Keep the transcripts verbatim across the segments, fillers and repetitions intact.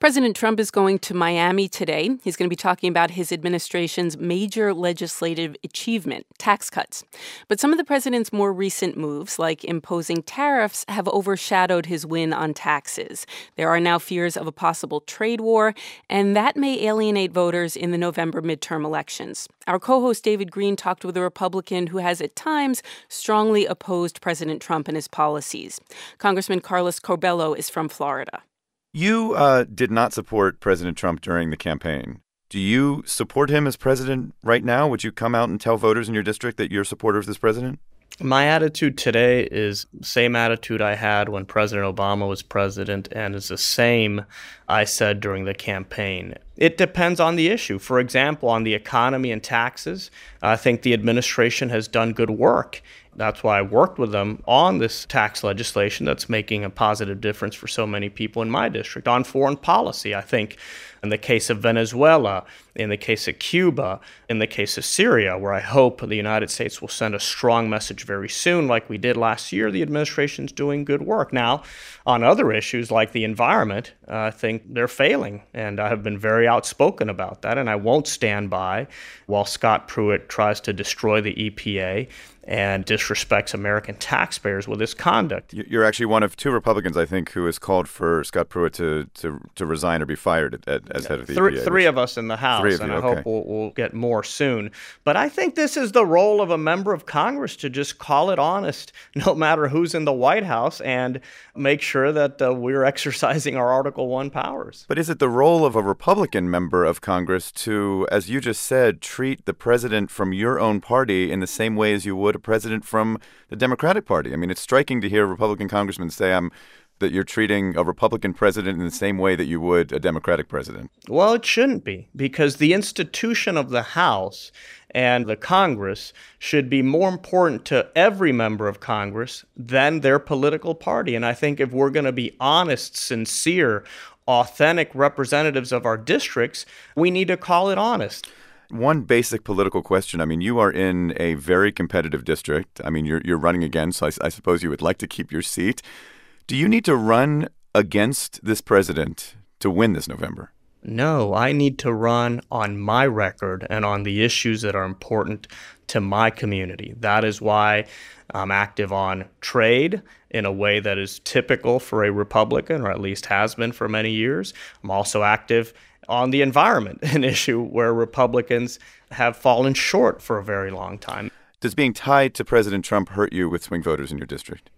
President Trump is going to Miami today. He's going to be talking about his administration's major legislative achievement, tax cuts. But some of the president's more recent moves, like imposing tariffs, have overshadowed his win on taxes. There are now fears of a possible trade war, and that may alienate voters in the November midterm elections. Our co-host David Green talked with a Republican who has at times strongly opposed President Trump and his policies. Congressman Carlos Curbelo is from Florida. You uh, did not support President Trump during the campaign. Do you support him as president right now? Would you come out and tell voters in your district that you're a supporter of this president? My attitude today is the same attitude I had when President Obama was president, and is the same I said during the campaign. It depends on the issue. For example, on the economy and taxes, I think the administration has done good work. That's why I worked with them on this tax legislation that's making a positive difference for so many people in my district. On foreign policy, I think in the case of Venezuela, in the case of Cuba, in the case of Syria, where I hope the United States will send a strong message very soon, like we did last year, the administration's doing good work. Now, on other issues like the environment, uh, I think they're failing, and I have been very outspoken about that, and I won't stand by while Scott Pruitt tries to destroy the E P A and disrespects American taxpayers with his conduct. You're actually one of two Republicans, I think, who has called for Scott Pruitt to to, to resign or be fired at, at, as head of the three, E P A. Three of us in the House, Three of and you, I okay. hope we'll, we'll get more soon. But I think this is the role of a member of Congress, to just call it honest, no matter who's in the White House, and make sure that uh, we're exercising our Article One powers. But is it the role of a Republican member of Congress to, as you just said, treat the president from your own party in the same way as you would a president from the Democratic Party? I mean, it's striking to hear a Republican congressman say um, that you're treating a Republican president in the same way that you would a Democratic president. Well, it shouldn't be, because the institution of the House and the Congress should be more important to every member of Congress than their political party. And I think if we're going to be honest, sincere, authentic representatives of our districts, we need to call it honest. One basic political question. I mean, you are in a very competitive district. I mean, you're you're running again, so I, I suppose you would like to keep your seat. Do you need to run against this president to win this November? No, I need to run on my record and on the issues that are important to my community. That is why I'm active on trade in a way that is typical for a Republican, or at least has been for many years. I'm also active on the environment, an issue where Republicans have fallen short for a very long time. Does being tied to President Trump hurt you with swing voters in your district?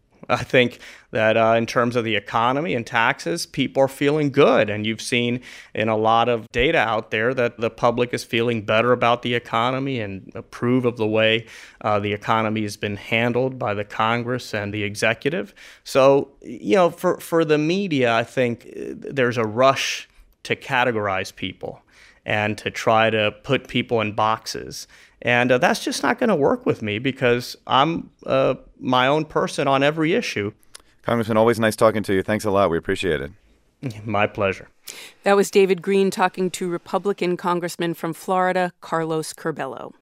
I think that uh, in terms of the economy and taxes, people are feeling good. And you've seen in a lot of data out there that the public is feeling better about the economy and approve of the way uh, the economy has been handled by the Congress and the executive. So, you know, for, for the media, I think there's a rush to categorize people and to try to put people in boxes. And uh, that's just not going to work with me, because I'm uh, my own person on every issue. Congressman, always nice talking to you. Thanks a lot. We appreciate it. My pleasure. That was David Green talking to Republican Congressman from Florida, Carlos Curbelo.